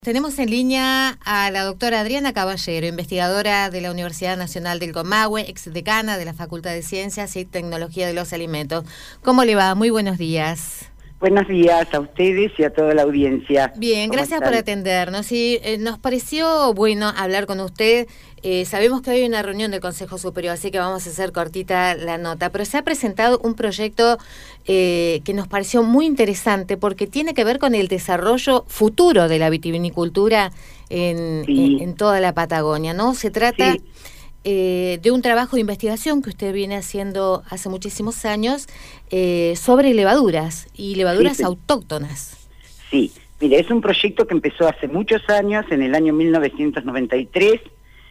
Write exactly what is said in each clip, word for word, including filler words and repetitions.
Tenemos en línea a la doctora Adriana Caballero, investigadora de la Universidad Nacional del Comahue, exdecana de la Facultad de Ciencias y Tecnología de los Alimentos. ¿Cómo le va? Muy buenos días. Buenos días a ustedes y a toda la audiencia. Bien, gracias están? por atendernos. Y eh, nos pareció bueno hablar con usted. Eh, sabemos que hoy hay una reunión del Consejo Superior, así que vamos a hacer cortita la nota. Pero se ha presentado un proyecto eh, que nos pareció muy interesante porque tiene que ver con el desarrollo futuro de la vitivinicultura en, sí. en, en toda la Patagonia, ¿no? Se trata... Sí. Eh, de un trabajo de investigación que usted viene haciendo hace muchísimos años eh, sobre levaduras y levaduras sí, sí. autóctonas. Sí, mire, es un proyecto que empezó hace muchos años, en el año mil novecientos noventa y tres.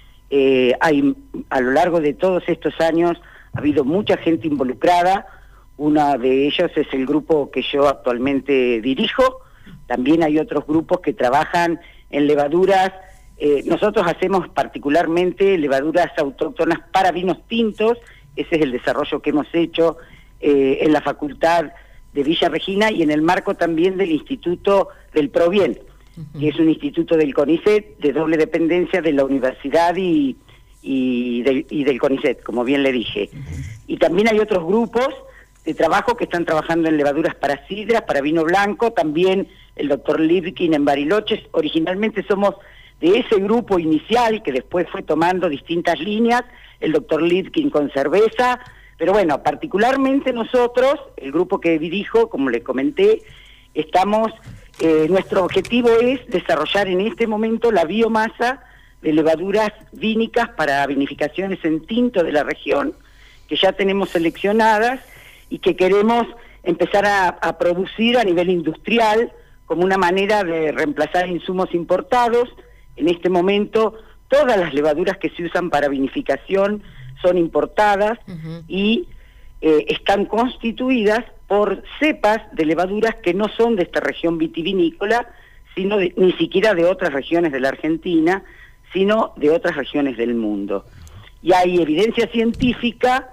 Eh, hay, a lo largo de todos estos años ha habido mucha gente involucrada. Una de ellos es el grupo que yo actualmente dirijo. También hay otros grupos que trabajan en levaduras. Eh, nosotros hacemos particularmente levaduras autóctonas para vinos tintos. Ese es el desarrollo que hemos hecho eh, en la Facultad de Villa Regina y en el marco también del Instituto del Provien, uh-huh. que es un instituto del CONICET de doble dependencia de la universidad y, y, del, y del CONICET, como bien le dije. Uh-huh. Y también hay otros grupos de trabajo que están trabajando en levaduras para sidras, para vino blanco, también el doctor Lipkin en Bariloche. Originalmente somos de ese grupo inicial que después fue tomando distintas líneas, el doctor Lipkin con cerveza, pero bueno, particularmente nosotros, el grupo que dirijo, como le comenté, estamos, eh, nuestro objetivo es desarrollar en este momento la biomasa de levaduras vínicas para vinificaciones en tinto de la región, que ya tenemos seleccionadas y que queremos empezar a, a producir a nivel industrial como una manera de reemplazar insumos importados. En este momento, todas las levaduras que se usan para vinificación son importadas uh-huh. y eh, están constituidas por cepas de levaduras que no son de esta región vitivinícola, sino de, ni siquiera de otras regiones de la Argentina, sino de otras regiones del mundo. Y hay evidencia científica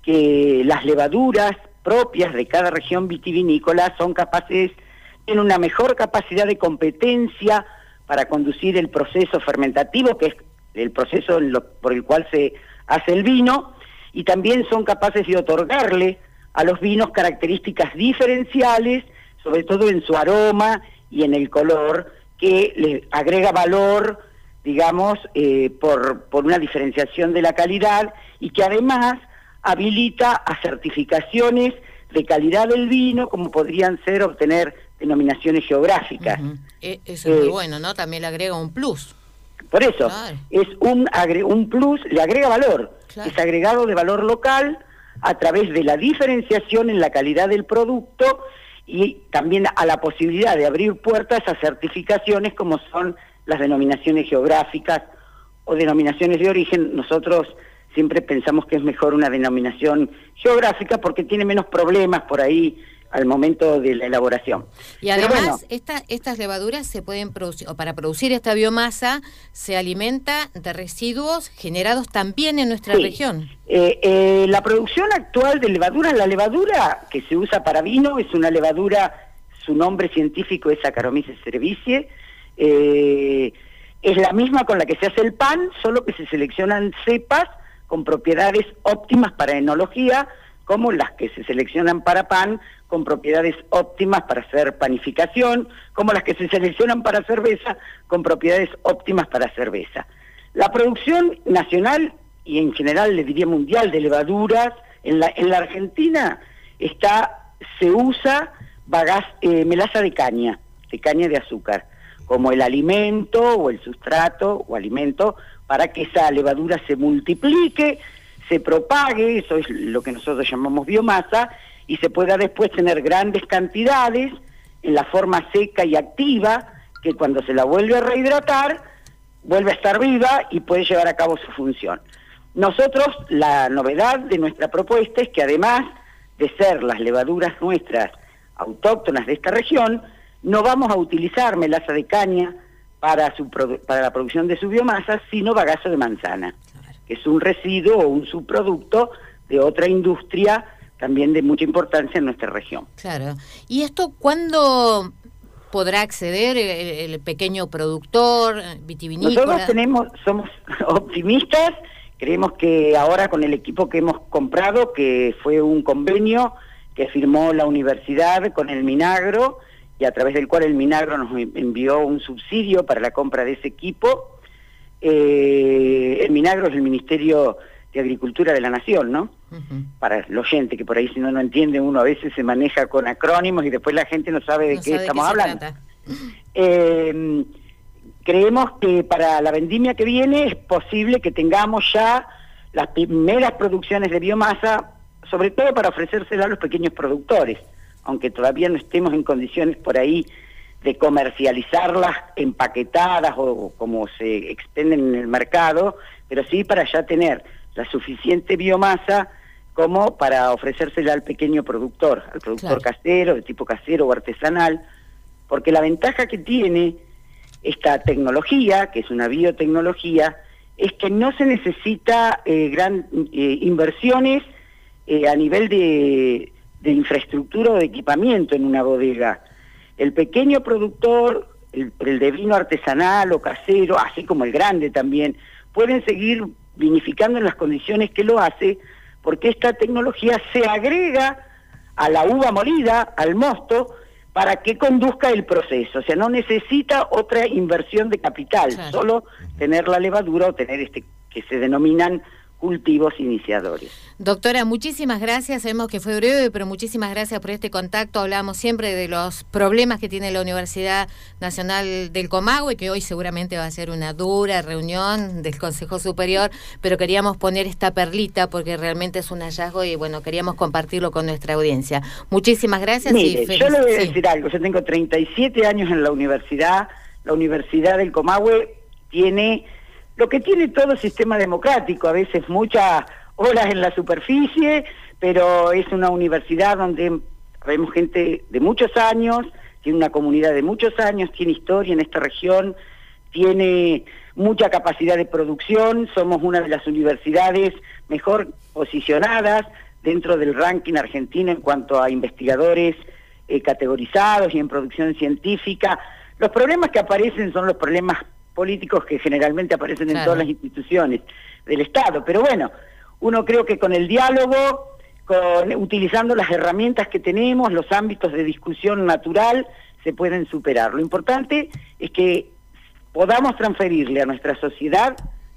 que las levaduras propias de cada región vitivinícola son capaces, tienen una mejor capacidad de competencia para conducir el proceso fermentativo, que es el proceso en lo, por el cual se hace el vino, y también son capaces de otorgarle a los vinos características diferenciales, sobre todo en su aroma y en el color, que le agrega valor, digamos, eh, por, por una diferenciación de la calidad, y que además habilita a certificaciones de calidad del vino, como podrían ser obtener denominaciones geográficas. Uh-huh. Eh, eso es eh, muy bueno, ¿no? También le agrega un plus. Por eso, claro. es un, agre, un plus, le agrega valor. Claro. Es agregado de valor local a través de la diferenciación en la calidad del producto y también a la posibilidad de abrir puertas a certificaciones como son las denominaciones geográficas o denominaciones de origen. Nosotros siempre pensamos que es mejor una denominación geográfica porque tiene menos problemas por ahí al momento de la elaboración. Y además, bueno, esta, estas levaduras se pueden producir, o para producir esta biomasa, se alimenta de residuos generados también en nuestra sí. región. Eh, eh, la producción actual de levaduras, la levadura que se usa para vino es una levadura, su nombre científico es Saccharomyces cerevisiae, eh, es la misma con la que se hace el pan, solo que se seleccionan cepas con propiedades óptimas para enología, como las que se seleccionan para pan, con propiedades óptimas para hacer panificación, como las que se seleccionan para cerveza, con propiedades óptimas para cerveza. La producción nacional, y en general le diría mundial, de levaduras, en la, en la Argentina está, se usa bagaz, eh, melaza de caña, de caña de azúcar, como el alimento o el sustrato o alimento para que esa levadura se multiplique, se propague, eso es lo que nosotros llamamos biomasa, y se pueda después tener grandes cantidades en la forma seca y activa, que cuando se la vuelve a rehidratar, vuelve a estar viva y puede llevar a cabo su función. Nosotros, la novedad de nuestra propuesta es que además de ser las levaduras nuestras autóctonas de esta región, no vamos a utilizar melaza de caña para, su, para la producción de su biomasa, sino bagazo de manzana, que es un residuo o un subproducto de otra industria también de mucha importancia en nuestra región. Claro. ¿Y esto cuándo podrá acceder el, el pequeño productor vitivinícola? Nosotros tenemos, somos optimistas, creemos que ahora con el equipo que hemos comprado, que fue un convenio que firmó la universidad con el Minagro, y a través del cual el Minagro nos envió un subsidio para la compra de ese equipo. Eh, el Minagro es el Ministerio de Agricultura de la Nación, ¿no? Uh-huh. Para el oyente, que por ahí si no no entiende, uno a veces se maneja con acrónimos y después la gente no sabe de no qué sabe estamos de qué hablando. Eh, creemos que para la vendimia que viene es posible que tengamos ya las primeras producciones de biomasa, sobre todo para ofrecérsela a los pequeños productores, aunque todavía no estemos en condiciones por ahí de comercializarlas empaquetadas o como se expenden en el mercado, pero sí para ya tener la suficiente biomasa como para ofrecérsela al pequeño productor, al productor claro. casero, de tipo casero o artesanal, porque la ventaja que tiene esta tecnología, que es una biotecnología, es que no se necesita eh, gran eh, inversiones eh, a nivel de... de infraestructura o de equipamiento en una bodega. El pequeño productor, el, el de vino artesanal o casero, así como el grande también, pueden seguir vinificando en las condiciones que lo hace, porque esta tecnología se agrega a la uva molida, al mosto, para que conduzca el proceso. O sea, no necesita otra inversión de capital, claro. solo tener la levadura o tener este que se denominan cultivos iniciadores. Doctora, muchísimas gracias. Sabemos que fue breve, pero muchísimas gracias por este contacto. Hablamos siempre de los problemas que tiene la Universidad Nacional del Comahue, que hoy seguramente va a ser una dura reunión del Consejo Superior, pero queríamos poner esta perlita porque realmente es un hallazgo y bueno, queríamos compartirlo con nuestra audiencia. Muchísimas gracias. Mire, y feliz... yo le voy a sí. decir algo. Yo tengo treinta y siete años en la universidad. La Universidad del Comahue tiene lo que tiene todo sistema democrático, a veces muchas olas en la superficie, pero es una universidad donde vemos gente de muchos años, tiene una comunidad de muchos años, tiene historia en esta región, tiene mucha capacidad de producción, somos una de las universidades mejor posicionadas dentro del ranking argentino en cuanto a investigadores eh, categorizados y en producción científica. Los problemas que aparecen son los problemas políticos que generalmente aparecen claro. en todas las instituciones del Estado, pero bueno, uno creo que con el diálogo, con, utilizando las herramientas que tenemos, los ámbitos de discusión natural, se pueden superar. Lo importante es que podamos transferirle a nuestra sociedad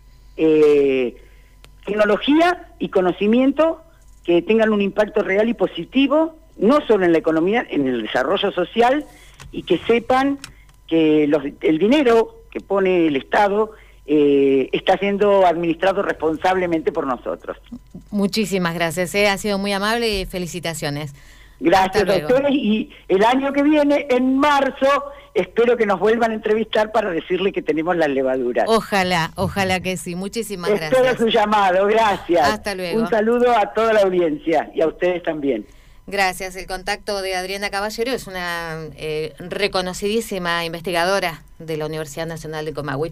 eh, tecnología y conocimiento que tengan un impacto real y positivo, no solo en la economía, en el desarrollo social, y que sepan que los, el dinero que pone el Estado eh, está siendo administrado responsablemente por nosotros. Muchísimas gracias, eh. ha sido muy amable y felicitaciones. Gracias a ustedes, y el año que viene, en marzo, espero que nos vuelvan a entrevistar para decirle que tenemos las levaduras. Ojalá, ojalá que sí. Muchísimas espero gracias. Espero su llamado, gracias. Hasta luego. Un saludo a toda la audiencia y a ustedes también. Gracias. El contacto de Adriana Caballero es una eh, reconocidísima investigadora de la Universidad Nacional de Comahue.